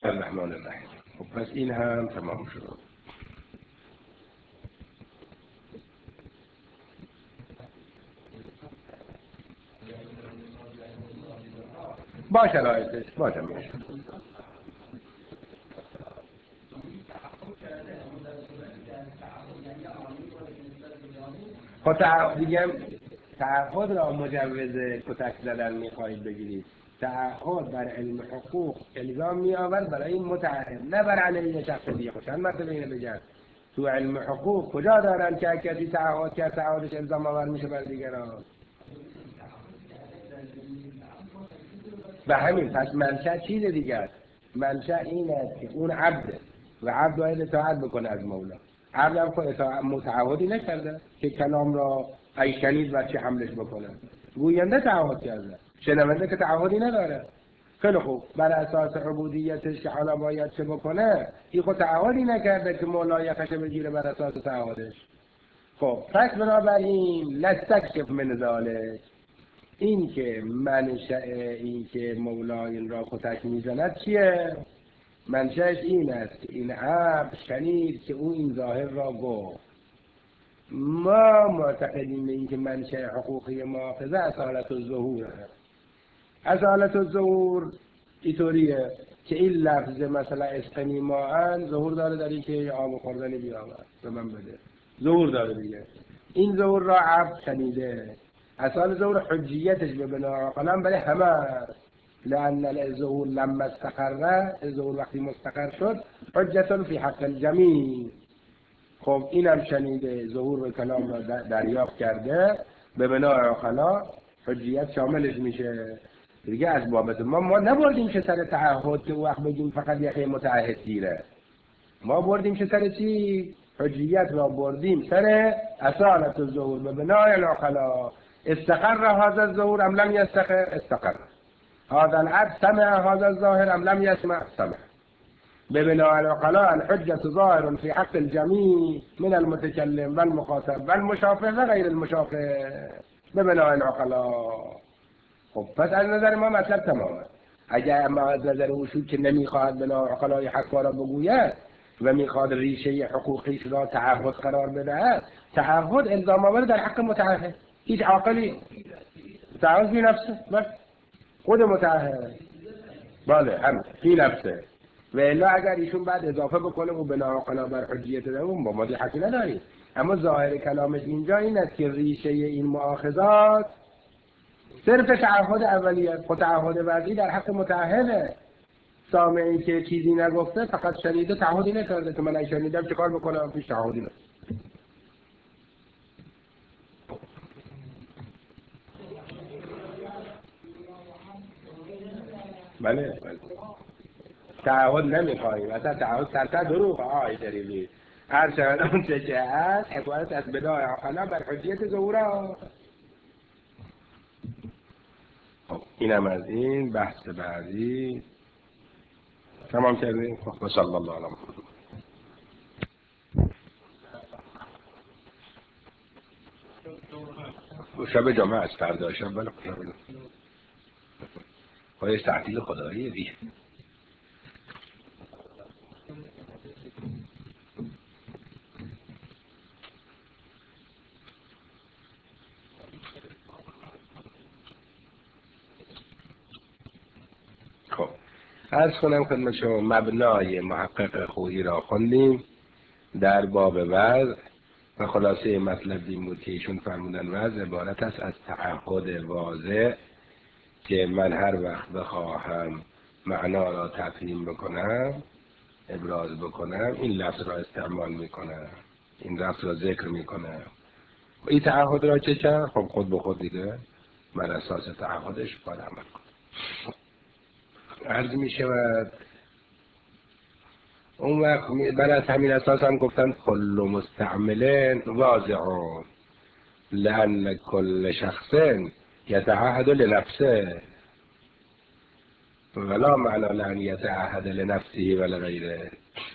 الرحمن الرحیم. خب پس این هم تمام شد. با شرایطش باشه میشه. خب دیگه تعهد را مجوز کتک زدن میخواهید بگیرید. تعهد بر علم حقوق الزام می آورد برای این متعهد، نه بر علیه شخص دیگه. چند مرتبه اینو بگن تو علم حقوق کجا دارن که کسی تعهد کرد تعهدش الزام آور میشه بر دیگران؟ به همین پس منشأ چیز دیگه است. منشأ این است که اون عبده و عبد باید اطاعت بکنه از مولا. عبد هم خود متعهدی نکرده که کلام را ای شنید و چه حملش بکنه. گوینده تعهد کرده، شنونده که تعهدی نداره. خیلی خوب، بر اساس عبودیتش که حالا باید چه بکنه، این خود تعهدی نکرده که مولا یقش بگیره بر اساس تعهدش. خب پس بنابراین لستکشف من ذالک، این که منشأ این که مولا این را کتک میزند چیه؟ منشأش این است این عبد شنید که او این ظاهر را گفت. ما معتقدیم به این که منشأ حقوقی مؤاخذه اصالت الظهور است. اصالت الظهور اینطوریه که این لفظ مثلا اسقنی ماء ظهور داره در این که آب خوردنی بیاورد به من بده، ظهور داره دیگه. این ظهور را عبد شنیده. اصال ظهور حجیتش به بنا قلم برای همه است. لأن الظهور لما استقر، الظهور وقتی مستقر شد حجة فی حق الجمیع. خب اینم شنیده، ظهور به کلام را دریافت کرده، به بنا عقلا حجیت شاملش میشه دیگه. از بابت ما نبردیم که سر تعهد که وقت بگیم فقط یه متعهد گیره. ما بردیم که سر چی؟ حجیت را بردیم سر اصالت الظهور به بنای العقلا. استقر هذا الظهور ام لم یستقر؟ استقر. هذا العبد سمع هذا الظاهر ام لم یسمع؟ سمع. به بنای العقلا الحجة ظاهر في حق الجميع من المتكلم والمخاطب والمشافه و غیر المشافه به بنای العقلا. خب پس از نظر ما مطلب تمامه. اگر ما از نظر اصول که نمیخواهد بنا عقلای حق را بگوید و میخواد ریشه حقوقیش را تعهد قرار بدهد، تعهد الزام آور در حق متعهد. هیچ عاقلی تعهد فی نفسه، بس خود متعهد بله هم فی نفسه. و الا اگر ایشون بعد اضافه بکنه و بنا عقلا بر حجیت اون با ما دی حقی نداریم. اما ظاهر کلامش اینجا این است که ریشه این مؤاخذات صرف تعهد اولیه. خود تعهد بعدی در حق متعهده. سامعی که چیزی نگفته فقط شنیده، تعهدی نکرده که من اگه شنیدم چه کار بکنم، پیش تعهدی نکرده. بله تعهد نمیخواهیم، اصلا تعهد سرتا دروغ آی دریبی. هر شهر اون چه هست حکایت از بدای عقلا بر حجیت ظهورا. خب اینم از این. بحث بعدی تمام کردیم. خب صلی الله علیه و شب جمعه است فردا شب. بله خواهی تعطیل خداییه دیگه. خب عرض کنم خدمت شما مبنای محقق خویی را خوندیم در باب وضع و خلاصه مطلب این بود که ایشون فرمودن وضع عبارت است از تعهد واضح که من هر وقت بخواهم معنا را تفهیم بکنم، ابراز بکنم، این لفظ را استعمال میکنم، این لفظ را ذکر میکنم. و این تعهد را چه کرد؟ خب خود به خود دیگه بر اساس تعهدش باید عمل کنم. عرض می شود اون وقت بر از همین اساس هم گفتن کل مستعمل واضعون لأن کل شخص یتعهد لنفسه ولا معنی لأن یتعهد لنفسه ولا غیره.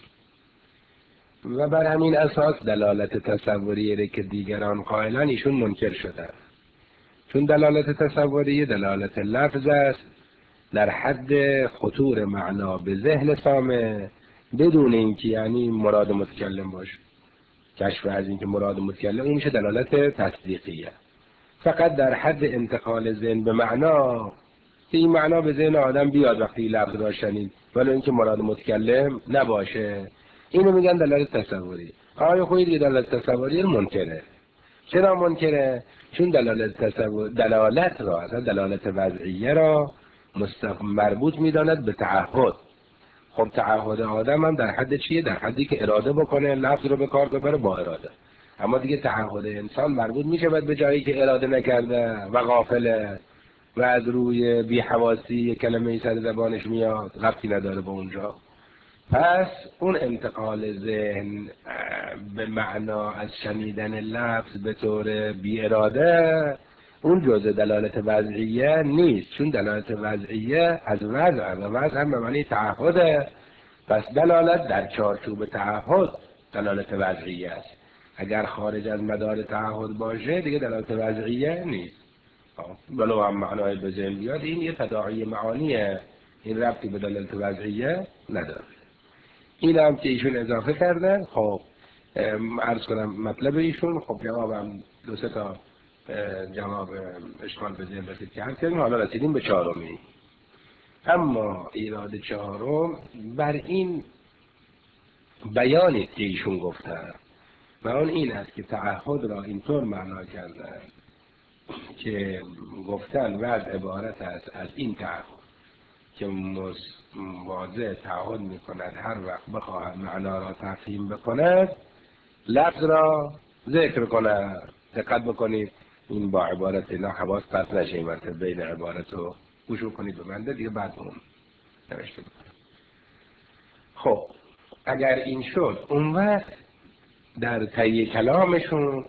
و بر همین اساس دلالت تصوریه که دیگران قائلان ایشون منکر شدن. چون دلالت تصوریه دلالت لفظ است، در حد خطور معنا به ذهن سامع بدون اینکه یعنی مراد متکلم باشه. کشف از اینکه مراد متکلم اون میشه دلالت تصدیقیه. فقط در حد انتقال ذهن به معنا که این معنا به ذهن آدم بیاد وقتی لفظ را شنید ولی اینکه مراد متکلم نباشه، اینو میگن دلالت تصوری. آیا خویی دیگه دلالت تصوری منکره. چرا منکره؟ چون دلالت را اصلا دلالت وضعیه را مربوط میداند به تعهد. خب تعهد آدم هم در حد چیه؟ در حدی که اراده بکنه لفظ رو به کار ببره با اراده. اما دیگه تعهد انسان مربوط میشه به جایی که اراده نکرده و غافله و از روی بی‌حواسی کلمه سر زبانش میاد، ربطی نداره به اونجا. پس اون انتقال ذهن به معنا از شنیدن لفظ به طور بی اراده اون جزء دلالت وضعیه نیست، چون دلالت وضعیه از وضع و وضع هم به معنی تعهده. پس دلالت در چارچوب تعهد دلالت وضعیه است. اگر خارج از مدار تعهد باشه دیگه دلالت وضعیه نیست. ولو هم معنای به ذهن بیاد این یه تداعی معانیه، این ربطی به دلالت وضعیه نداره. این هم که ایشون اضافه کردن. خب عرض کنم مطلب ایشون. خب جوابم دو سه تا جواب اشکال به ذهن رسید که هر کردیم. حالا رسیدیم به چهارمی. اما ایراد چهارم بر این بیانی که ایشون گفتن و اون این است که تعهد را اینطور معنا کردن که گفتن وضع عبارت است از این تعهد که واضح تعهد می کند هر وقت بخواهد معنا را تفهیم بکند لفظ را ذکر کند. دقت بکنید این با عبارت اینا حواس پس نشه، این وقت بین عبارت رو گوش کنید به بنده دیگه بعد اون نوشته بکنید. خب اگر این شد اون وقت در طی کلامشون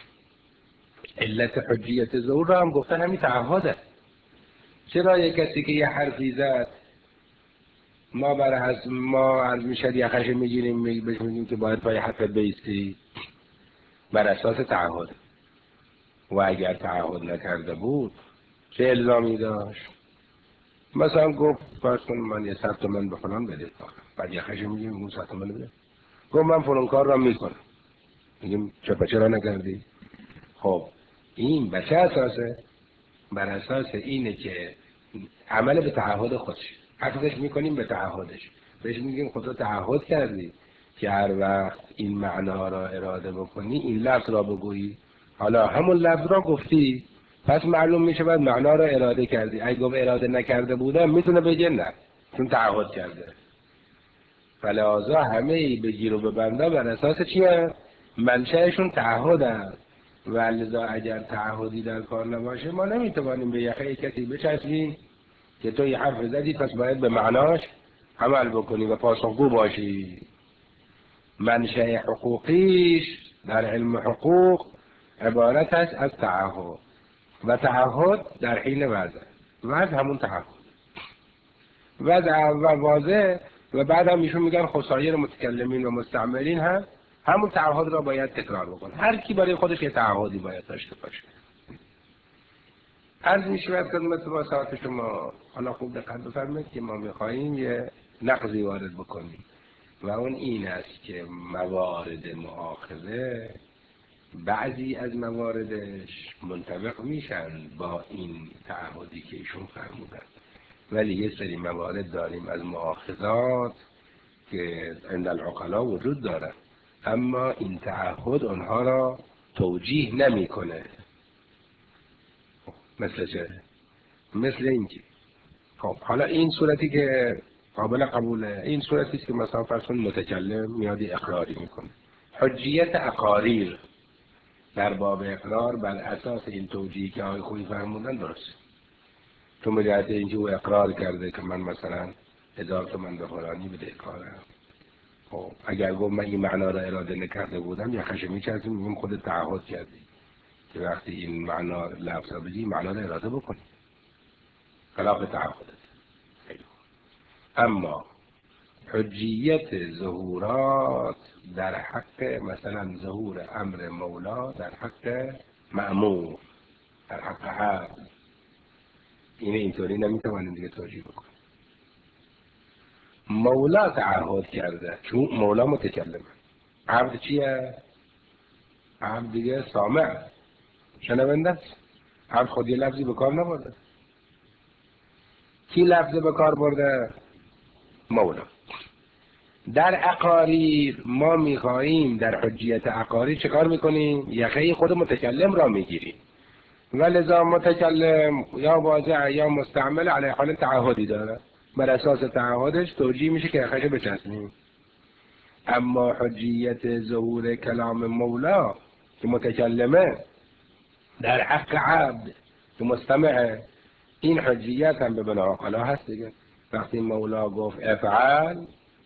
علت حجیت ظهور را هم گفتن همین تعهده. چرا یک کسی که یه حرفی زد ما عرض میشد یخش میگیریم بهش میگیم که باید پای حرفت بیستی بر اساس تعهد، و اگر تعهد نکرده بود چه الزامی داشت؟ مثلا گفت فرض کن من یه 100 تومن به فلان بده، بعد یخش میگیم اون 100 تومن بده. گفت من فلان کار را میکنم، میگیم چرا نکردی؟ خب این به چه اساسه؟ بر اساس اینه که عمل به تعهد خودش حفظش میکنیم به تعهدش، بهش میگیم خدا تعهد کردی که هر وقت این معنا را اراده بکنی این لفظ را بگویی. حالا همون لفظ را گفتی پس معلوم میشه بعد معنا را اراده کردی. اگه گفت اراده نکرده بودم میتونه بگه نه چون تعهد کرده. فلذا همه بگیر و ببنده بر اساس چیه؟ منشأشون تعهدن. و لذا اگر تعهدی در کار نباشه ما نمیتوانیم به یخه کسی بچسبیم که تو یه حرف زدی پس باید به معناش عمل بکنی و پاسخگو باشی. منشأ حقوقیش در علم حقوق عبارت است از تعهد و تعهد در حین وضع. وضع همون تعهد، وضع و واضح. و بعد هم ایشون میگن خسایر متکلمین و مستعملین هم همون تعهد را باید تکرار بکنه. هر کی برای خودش یه تعهدی باید داشته باشه. عرض میشود خدمت با ساعت شما. حالا خوب دقت بفرمایید که ما میخواییم یه نقضی وارد بکنیم و اون این است که موارد مؤاخذه بعضی از مواردش منطبق میشن با این تعهدی که ایشون فرمودن، ولی یه سری موارد داریم از مؤاخذات که عند العقلا وجود دارن اما این تعهد اونها را توجیه نمیکنه. مثل چه؟ مثل اینکه خب حالا این صورتی که قابل قبوله این صورتی است که مثلا فرض کن متکلم میادی اقراری میکنه. حجیت اقاریر در باب اقرار بر اساس این توجیهی که آقای خویی فرمودن درست، چون به جهت اینکه او اقرار کرده که من مثلا 1000 تومان به فلانی بدهکارم. خب اگر گفت من این معنا را اراده نکرده بودم یا خشم می‌کردیم میگم خودت تعهد کردی که وقتی این معنا لفظ بگی معنا را اراده بکنی خلاف تعهدت. اما حجیت ظهورات در حق مثلا ظهور امر مولا در حق مأمور در حق عبد، اینطوری نمیتوانیم دیگه توجیه بکنیم. مولا تعهد کرده چون مولا متکلمه. عبد چیه؟ عبد دیگه سامع، شنونده است. عبد خود یه لفظی به کار نبرده. کی لفظ به کار برده؟ مولا. در عقاریر ما میخواییم در حجیت عقاریر چه کار میکنیم؟ یخه خود متکلم را میگیریم و لذا متکلم یا واضع یا مستعمل علیه حال تعهدی داره، بر اساس تعهدش توجیه میشه که یخش بچسبیم. اما حجیت ظهور کلام مولا که متکلمه در حق عبد که مستمعه، این حجیت هم به بنا عقلا هست دیگه. وقتی مولا گفت افعل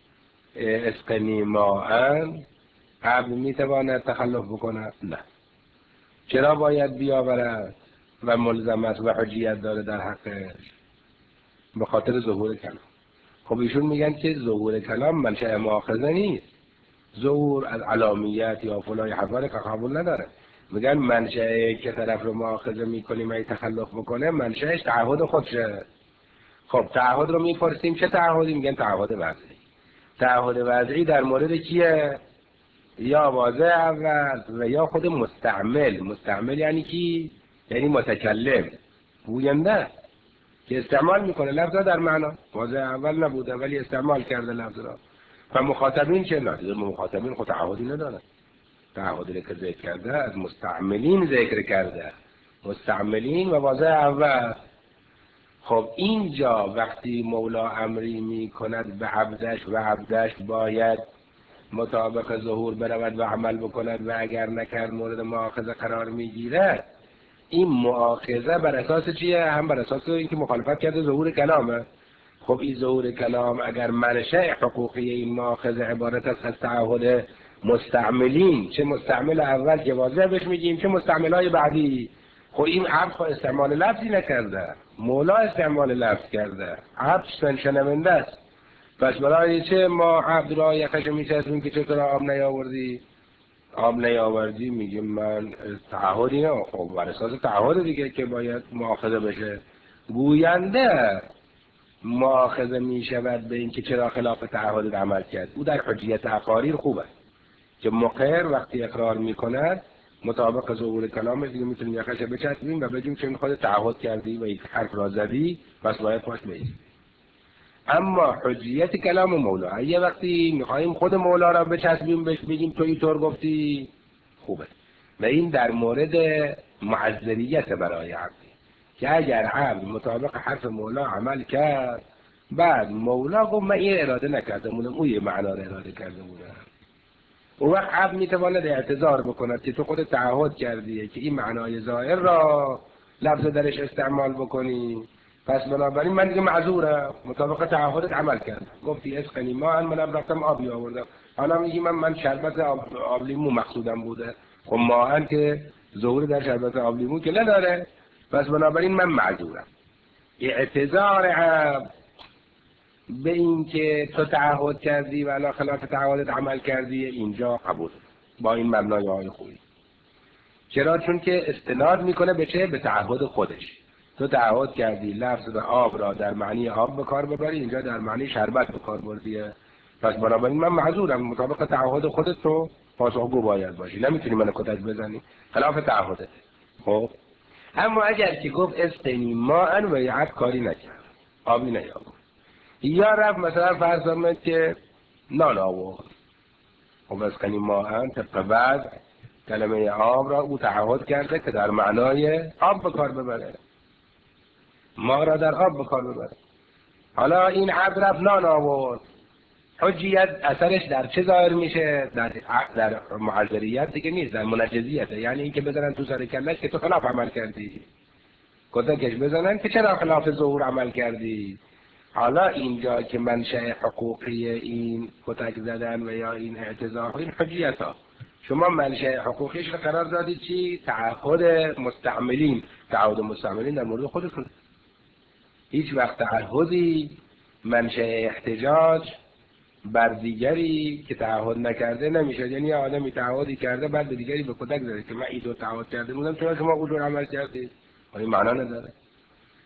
اسقنی ماءن، عبد میتواند تخلف بکنه؟ نه. چرا باید بیاورد و ملزم است و حجیت داره در حقش؟ به خاطر ظهور کلام. خب ایشون میگن که ظهور کلام منشأ مؤاخذه نیست. ظهور از علامیت یا فلان حوار که قبول نداره. میگن منشأ که طرف رو مؤاخذه میکنیم ای تخلف بکنه منشأش تعهد خودشه. خب تعهد رو میپرسیم چه تعهدی؟ میگن تعهد وضعی. تعهد وضعی در مورد کیه؟ یا واضع اول و یا خود مستعمل. مستعمل یعنی کی؟ یعنی متکلم، گوینده که استعمال میکنه لفظ را در معنا. واضع اول نبوده ولی استعمال کرده لفظ را. و مخاطبین چه؟ نه، مخاطبین خود تعهدی ندارن. تعهدی که ذکر کرده از مستعملین ذکر کرده، مستعملین و واضع اول. خب اینجا وقتی مولا امری می کند به عبدش و عبدش باید مطابق ظهور برود و عمل بکند و اگر نکرد مورد مؤاخذه قرار میگیرد، این مؤاخذه بر اساس چیه؟ هم بر اساس اینکه مخالفت کرده ظهور کلامه. خب این ظهور کلام اگر منشأ حقوقی این مؤاخذه عبارت است از تعهد مستعملین، چه مستعمل اول که واضح بهش میگیم چه مستعملای بعدی. خب این عبد خود استعمال لفظی نکرده، مولا استعمال لفظ کرده، عبد شنونده است. پس برای چه ما عبد را یکش میچسبیم که چطور آب نیاوردی؟ آب نیاوردی میگیم من تعهدی نه. خب بر اساس تعهد دیگه که باید مؤاخذه بشه. گوینده مؤاخذه میشود به این که چرا خلاف تعهد عمل کرد. او در حجیت عقاریر خوبه که مقر وقتی اقرار میکند مطابق ظهور کلامش دیگه میتونیم یکش بچسبیم و بگیم چون خود تعهد کردی و یک حرف را زدی پس باید پاش بایستی. اما حجیت کلام مولا یه وقتی میخواییم خود مولا را بچسبیم بهش بگیم تو اینطور گفتی، خوبه. و این در مورد معذریت برای عبدی که اگر عبد مطابق حرف مولا عمل کرد بعد مولا گفت من این اراده نکرده بودم او یه معنا را اراده کرده بودم، او وقت عبد میتواند اعتذار بکند که تو خود تعهد کردی که این معنای ظاهر را لفظ درش استعمال بکنی، پس بنابراین من دیگه معذورم، مطابق تعهدت عمل کردم. گفتی اسقنی ما منم رفتم آبی آوردم، حالا میگی من شربت آب لیمو مقصودم بوده. خب ماهن که ظهور در شربت آب لیمو که نداره، پس بنابراین من معذورم. اعتذار عبد به این که تو تعهد کردی و علا خلاف تعهدت عمل کردی اینجا قبول با این مبنای های خوبی. چرا؟ چون که استناد میکنه به چه؟ به تعهد خودش. تو تعهد کردی لفظ آب را در معنی آب به کار ببری، اینجا در معنی شربت به کار بردیه، پس بنابراین من معذورم، مطابق تعهد خودت تو پاسخگو باید باشی، نمیتونی منو کتک بزنی، خلاف تعهدت. خب اما اگر که گفت استنی ما ان و یعد کاری نکرد، آبی نیاورد، یا رفت مثلا فرض کنید که نان آورد، خب اسقنی ما ان طبق بعد کلمه آب را او تعهد کرده که در معنای آب به کار ببره، ما را در آب به کار ببره. حالا این عبد رفت نان آورد، حجیت اثرش در چه ظاهر میشه؟ در معذریت دیگه نیست، در منجزیت، یعنی اینکه بزنن تو سر کلش که تو خلاف عمل کردی، کتکش بزنن که چرا خلاف ظهور عمل کردی. حالا اینجا که منشأ حقوقی این کتک زدن و یا این اعتذار این حجیت ها، شما منشأ حقوقیش رو قرار دادید چی؟ تعهد مستعملین. تعهد مستعملین در مورد خودتون. هیچ وقت تعهدی منشأ احتجاج بر دیگری که تعهد نکرده نمیشه. یعنی آدمی تعهدی کرده بعد به دیگری به کتک زده که من این دو تعهد کرده بودم چرا شما اونجور عمل کردید، این معنا نداره.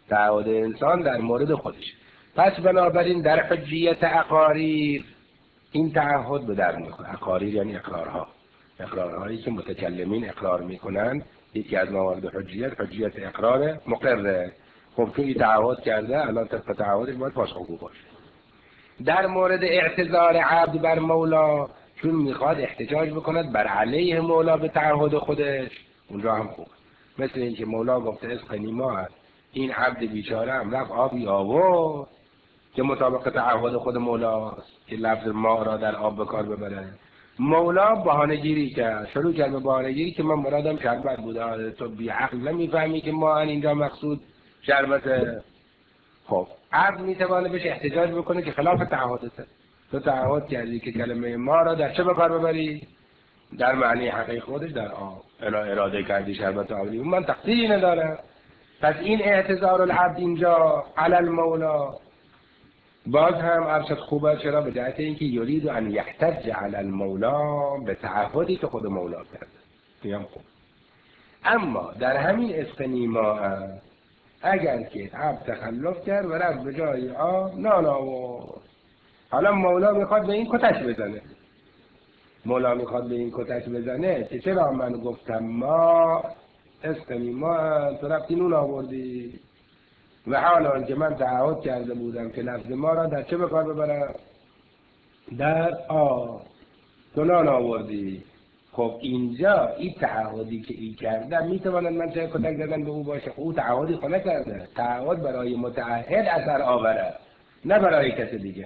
تعهد انسان در مورد خودش. پس بنابراین در حجیت اقاریر این تعهد به در میخوره. اقاریر یعنی اقرارها، اقرارهایی که متکلمین اقرار میکنن. یکی از موارد حجیت اقرار مقرره. خب توی تعهد کرده، الان طبق تعهدش باید پاسخگو باشه. در مورد اعتذار عبد بر مولا، چون میخواد احتجاج بکند بر علیه مولا به تعهد خودش، اونجا هم خوب. مثل اینکه مولا گفته اسقنی ما، این عبد بیچاره هم رفت آبی آورد که مطابق تعهد خود مولاست که لفظ ما را در آب به کار ببره. مولا بهانه‌گیری کرد، شروع کرد به بهانه‌گیری که من مرادم شربت بوده، تو بی عقل نمیفهمی که ما اینجا مقصود شربته. خب عبد میتوانه بهش احتجاج بکنه که خلاف تعهدته. تو تعهد کردی که کلمه ما را در چه به کار ببری؟ در معنی حقیقی خودش در آب. اراده کردی شربت آبی، من تقصیری ندارم. پس این اعتذار العبد اینجا علی المولا باز هم ارشد خوبه. چرا؟ به جهت اینکه یرید ان یحتج علی المولا به تعهدی که خود مولا کرده. میگم خوب. اما در همین استنیما اگر که عبد تخلف کرد و رفت به جای آب نان آورد، حالا مولا میخواد به این کتک بزنه. مولا میخواد به این کتک بزنه که چرا من گفتم ما استنیما تو رفتی نون آوردی و حالا که من تعهد کرده بودم که لفظ ما را در چه به کار ببرم؟ در آب. تو نان آوردی. خب اینجا این تعهدی که این کرده میتواند من چه کتک زدن به او باشه؟ او تعهدی خود نکرده. تعهد برای متعهد اثر آوره، نه برای کسی دیگه.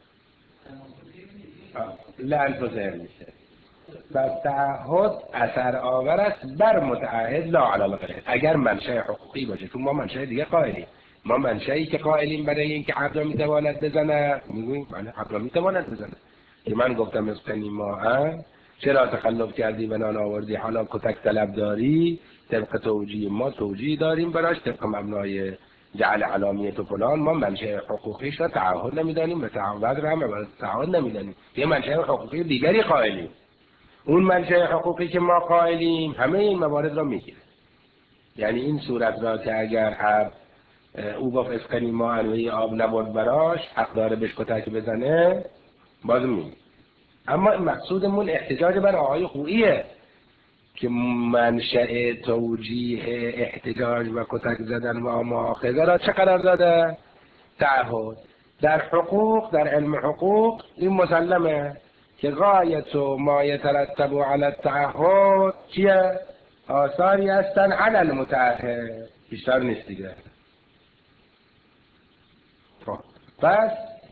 لعنت میشه. پس تعهد اثر آور است بر متعهد لا علی غیره. اگر منشأ حقوقی باشه، چون ما منشأ دیگه قائلیم. ما منشأی که قائلیم برای اینکه عبد را میتواند بزنه، میگوییم بله عبد را میتواند بزنه. که من گفتم اسقنی ماء، چرا تخلف کردی و نان آوردی، حالا کتک طلب داری. طبق توجیه ما توجیه داریم براش، طبق مبنای جعل علامیت و فلان. ما منشأ حقوقیش را تعهد نمیدانیم و تعهد را هم تعهد نمیدانیم. یه منشأ حقوقی دیگری قائلیم. اون منشأ حقوقی که ما قائلیم همه این موارد را میگیره. یعنی این صورت را که اگر عبد او گفت اسقنی ما انوی آب نبرد براش، حق داره بهش کتک بزنه، باز میگه. اما مقصودمون احتجاج بر آقای خوییه که منشأ توجیه احتجاج و کتک زدن و مؤاخذه را چه قرار داده؟ تعهد. در حقوق، در علم حقوق این مسلمه که غایت ما یترتب علی التعهد چیه؟ آثاری هستن علی المتعهد، بیشتر نیست دیگه. پس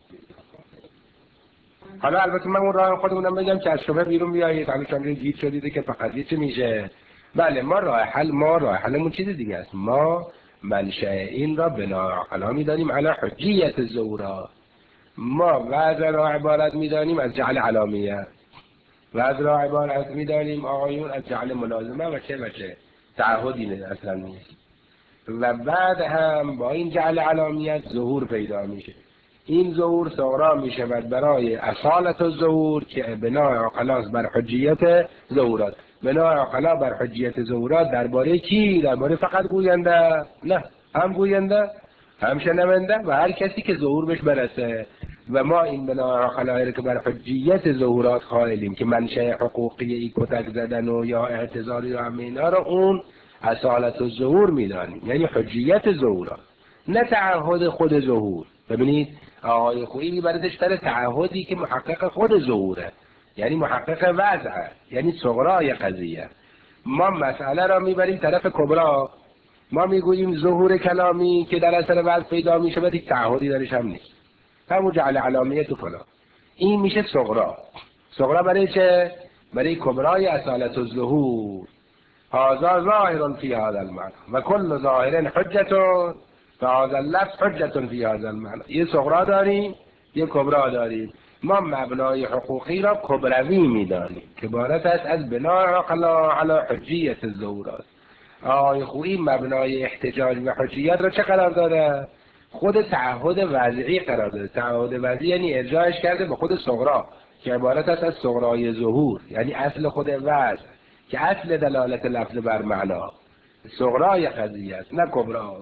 حالا البته من اون راه خودمونم بگم که از شبه بیرون بیایید. حالا شما گیج شدید که فقط چه میشه. بله ما راه حلمون چیز دیگه است. ما منشأ این را بنا عقلا میدانیم علی حجیت ظهورات. ما وضع را عبارت میدانیم از جعل علامیه، وضع را عبارت میدانیم آقایون از جعل ملازمه و چه تعهدی اصلا نیست. و بعد هم با این جعل علامیت ظهور پیدا میشه. این ظهور صغرا میشود برای اصالت الظهور که بنای عقلاست بر حجیت ظهورات. بنای عقلا بر حجیت ظهورات درباره کی؟ درباره فقط گوینده؟ نه، هم گوینده هم شنونده و هر کسی که ظهور بهش برسه. و ما این بنای عقلا که بر حجیت ظهورات قائلیم که منشأ حقوقی ای کتک زدن و یا اعتذار یا همه اینا رو اون اصالت الظهور میدانیم، یعنی حجیت ظهورات، نه تعهد خود ظهور. ببینید آقای خویی میبردش در تعهدی که محقق خود ظهوره، یعنی محقق وضعه، یعنی صغرای قضیه. ما مسئله را میبریم طرف کبرا. ما میگوییم ظهور کلامی که در اثر وضع پیدا میشه ولی تعهدی درش هم نیست، همون جعل علامیت و فلان. این میشه صغرا. صغرا برای چه؟ برای کبرای اصالت الظهور. هذا ظاهر فی هذا المعنى و کل ظاهر حجت فهذا اللفظ حجت فی هذا المعنى. یه صغرا داریم، یه کبرا داریم. ما مبنای حقوقی را کبروی میدانیم که عبارت است از بنای عقلا علی حجیت الظهورات. آقای خویی مبنای احتجاج و حجیت را چه قرار داره؟ خود تعهد وضعی قرار داده. تعهد وضعی یعنی ارجاعش کرده به خود صغرا که عبارت است از صغرای ظهور، یعنی اصل خود وضع که اصل دلالت لفظ بر معنا. صغرای قضیه است نه کبرا.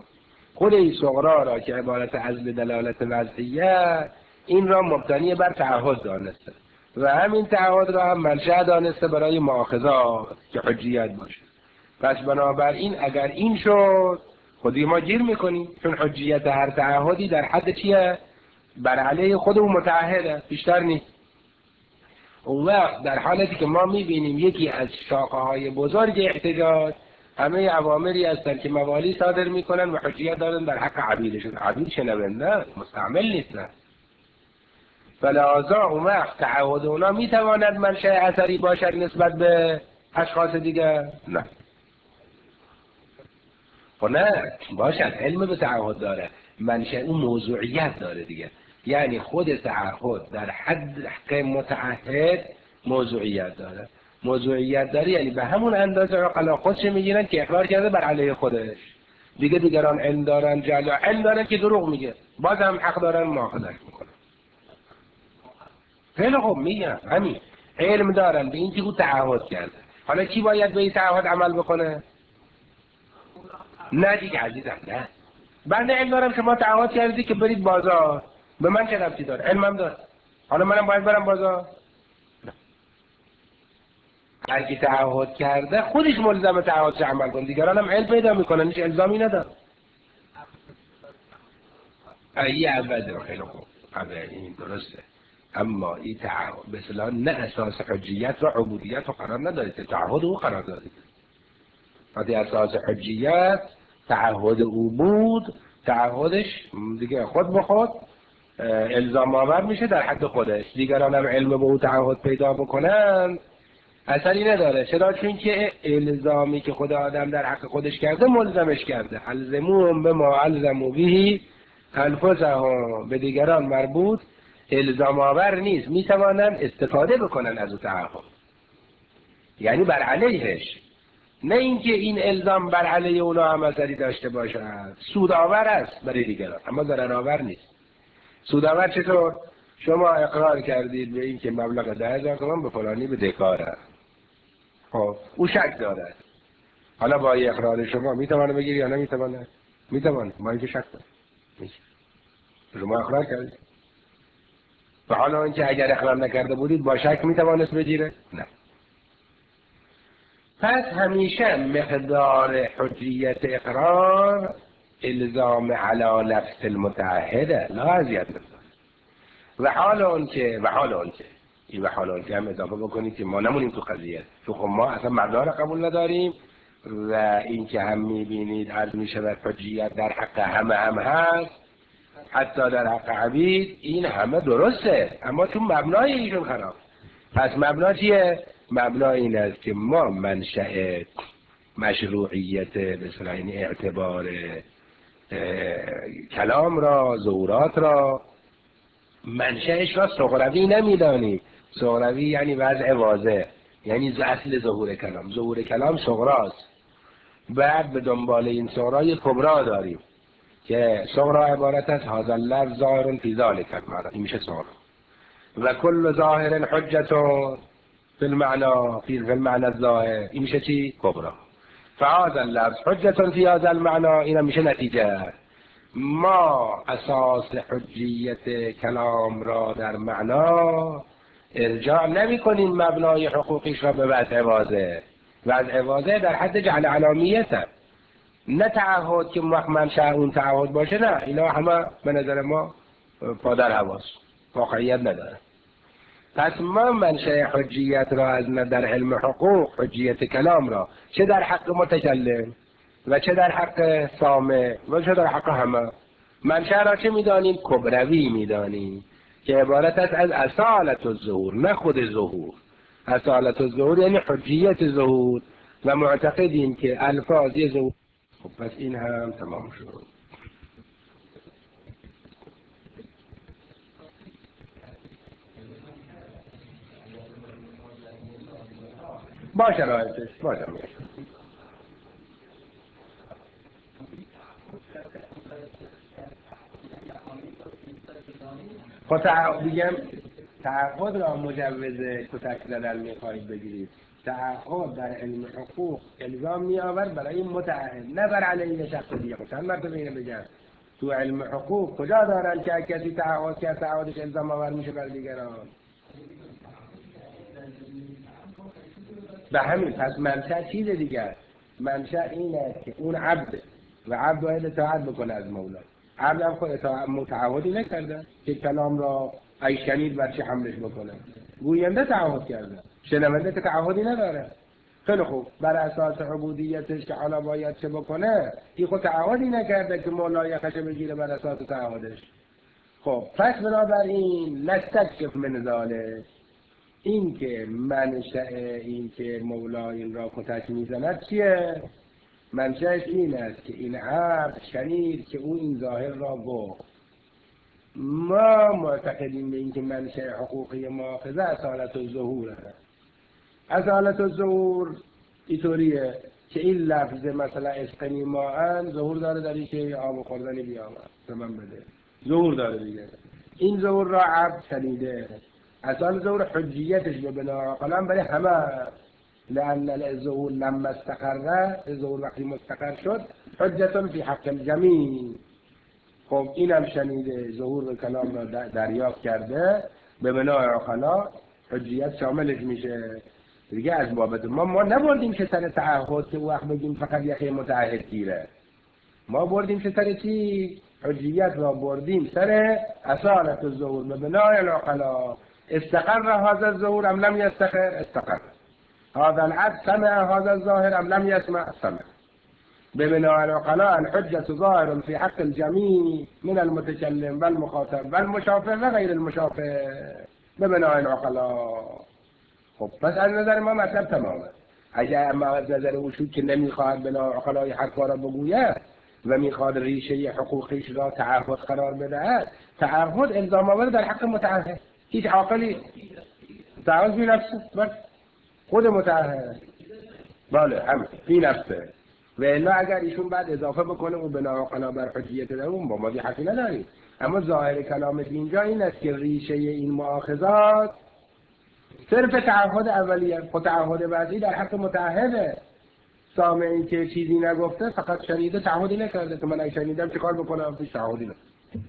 خود این صغرا را که عبارت از به دلالت وضعیت، این را مبتنی بر تعهد دانسته و همین تعهد را هم منشأ دانسته برای مؤاخذات که حجیت باشه. پس بنابراین اگر این شد خودی ما گیر میکنیم، چون حجیت هر تعهدی در حد چیه؟ بر علیه خود اون متعهده، بیشتر نیست. اون وقت در حالتی که ما میبینیم یکی از شاخه های بزرگ احتجاج همه اوامری هستند که موالی صادر میکنن و حجیت دارن در حق عبیدشون. عبید شنونده مستعمل نیستن. فلذا اون وقت تعهد اونا میتواند منشأ اثری باشد نسبت به اشخاص دیگر؟ نه. خب نه باشد، علم به تعهد داره، منشأ اون موضوعیت داره دیگه. یعنی خود تعهد در حق متعهد موضوعیت داره. موضوعیت داره یعنی به همون اندازه عقلا خودش میگیرن که اقرار کرده بر علیه خودش. دیگه دیگران علم دارن، جلا علم دارن که دروغ میگه، باز هم حق دارن مؤاخذش میکنن. خیلی خوب میگن همین علم دارن به این که او تعهد کرده. حالا کی باید به این تعهد عمل بکنه؟ نه دیگه عزیزم، نه. بنده علم دارم شما تعهد کردی که برید بازار، به من چه ربطی داره؟ علمم داره. حالا منم باید برم بازار؟ نه. هر کی تعهد کرده خودش ملزم تعهدش عمل کنه، دیگران هم علم پیدا میکنن، هیچ الزامی نداره. ای عبده خیلی خوب، این درسته. اما این تعهد به اصطلاح نه اساس حجیت و عبودیت رو قرار نداره، تعهد او قرار داره. وقتی اساس حجیت تعهد او بود، تعهدش دیگه خود به خود الزام آور میشه در حد خودش. دیگران هم علم به او تعهد پیدا بکنن اثری نداره. چرا؟ چون که الزامی که خدا آدم در حق خودش کرده ملزمش کرده. الزموهم بما الزموا به انفسهم، به دیگران مربوط الزام آور نیست، میتوانن استفاده بکنن از اون تعهد، یعنی بر علیهش. نه اینکه این الزام بر علیه اونا هم اثری داشته باشد. سودآور است برای دیگران اما ضررآور نیست. سودآور چطور؟ شما اقرار کردید به این که مبلغ 10,000 تومان به فلانی به دکاره. خب او شک داره. حالا با اقرار شما میتونه بگیری یا نمیتونه؟ میتونه. ما اینکه شک داره. شما اقرار کردید. و حالا اینکه اگر اقرار نکرده بودید با شک میتوانست بگیره؟ نه. پس همیشه مقدار حجیت اقرار الزام علی نفس المتعهده، لا اذیت بکنه. و حال اون که این و حال اون که هم اضافه بکنید که ما نمونیم تو قضیه، چون خب ما اصلا مبدا را قبول نداریم و این که هم میبینید عرض میشود حجیت در حق همه هم هست، حتی در حق عبید، این همه درسته اما تو مبنای ایشون خراب. پس مبنا چیه؟ مبنا این است که ما منشأ مشروعیت مثلا این اعتبار کلام را، ظهورات را، منشأش را صغروی نمیدانیم. صغروی یعنی وضع واضح، یعنی اصل ظهور کلام. ظهور کلام صغراست، بعد به دنبال این صغرای کبرا داریم که صغرا عبارت از هذا اللفظ ظاهر فی ذلک المعنی، این میشه صغرا. و کل ظاهر حجت فی المعنی فی المعنی الظاهر، این میشه چی؟ کبرا. فهذا اللفظ حجت فی هذا المعنی، این میشه نتیجه. ما اساس حجیت کلام را در معنا ارجاع نمی کنیم، مبنای حقوقیش را به وضع واضح. وضع واضح در حد جعل علامیت، نه تعهد که منشأ اون تعهد باشه. نه، اینا همه به نظر ما پادر هواست، واقعیت نداره. پس ما منشأ حجیت را از در علم حقوق، حجیت کلام را چه در حق متکلم و چه در حق سامع و چه در حق همه، منشأ را چه میدانیم؟ کبروی میدانیم که عبارت است از اصالت الظهور، نه خود ظهور. اصالت الظهور یعنی حجیت ظهور و معتقدیم که الفاظ ظهور. خب پس این هم تمام شد. با شرایطش خب بگم تعهد را مجوز کتک زدن میخواهید بگیرید، تعهد در علم حقوق الزام میآورد برای متعهد، نه بر علیه شخص دیگه. چند مرتبه اینو بگم، تو علم حقوق کجا دارن که کسی تعهد کرد تعهدش الزام آور میشه بر دیگران؟ به همین پس منشأ چیز دیگه است. منشأ این است که اون عبده و عبد باید اطاعت بکنه از مولا. عبد هم خود متعهدی نکرده که کلام را ای شنید بر چه حملش بکنه. گوینده تعهد کرده، شنونده که تعهدی نداره. خیلی خوب، بر اساس عبودیتش که حالا باید چه بکنه، این خود تعهدی نکرده که مولا یخش بگیره بر اساس تعهدش. خب پس بنابراین نستکشف من ذالک، این که منشأ این که مولا این را کتک میزند چیه؟ منشأش این است که این عبد شنید که او این ظاهر را گفت. ما معتقدیم به این که منشأ حقوقی مؤاخذه اصالت الظهور است. اصالت الظهور اینطوریه که این لفظ مثلا اسقنی ماء ظهور داره در این که آب خوردنی بیامد به من بده، ظهور داره دیگه. این ظهور را عبد شنیده. اصال ظهور حجیتش به بنا قلم برای همه، لأن الظهور لما استقر، ظهور وقتی مستقر شد حجتون فی حق الجمیع. خب اینم شنیده، ظهور کلام را دریافت کرده، به بنای عقلا حجیت شاملش میشه دیگه. از بابت ما نبردیم که سر تعهد که وقت بگیم فقط یخی متعهد گیره، ما بردیم که سر چی؟ حجیت را بردیم سر اصالت الظهور به بنای العقلا. استقر هذا الظهور ام لم يستقر؟ استقر. هذا العبد سمع هذا الظاهر ام لم يسمع؟ سمع. ببناء العقلاء الحجة ظاهر في حق الجميع من المتكلم والمخاطب والمشافه وغير المشافه ببناء العقلاء. خب پس از نظر ما مطلب تمامه. اگر اما از نظر او شد که نمیخواهد بناء عقلای حق را بگوید و میخواد ریشه حقوقیش را تعهد قرار بدهد، تعهد الزام آور در حق متعهد. هیچ عاقلی تعهد بی نفسه، بس خود متعهد بله هم بی نفسه. و الا اگر ایشون بعد اضافه بکنه و بنا عقلا بر حجیت اون با ما دی حقی نداریم. اما ظاهر کلامت اینجا این است که ریشه این مؤاخذات صرف تعهد اولیه، خود تعهد بعدی در حق متعهده. سامعی که چیزی نگفته فقط شنیده، تعهدی نکرده که من اگه شنیدم چه کار بکنم؟ پیش تعهدی نه.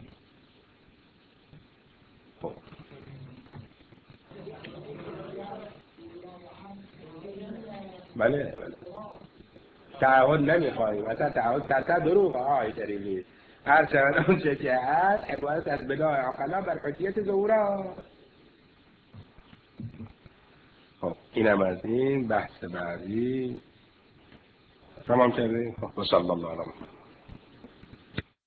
بله تعهد نمیخواهیم، اصلا تعهد دروغ آقای شریفی. هر چند اون چه که هست عبارت از بنای عقلا بر حجیت ظهورا. خب اینم از این بحث بعدی تمام کردیم. خب صلی الله علیه و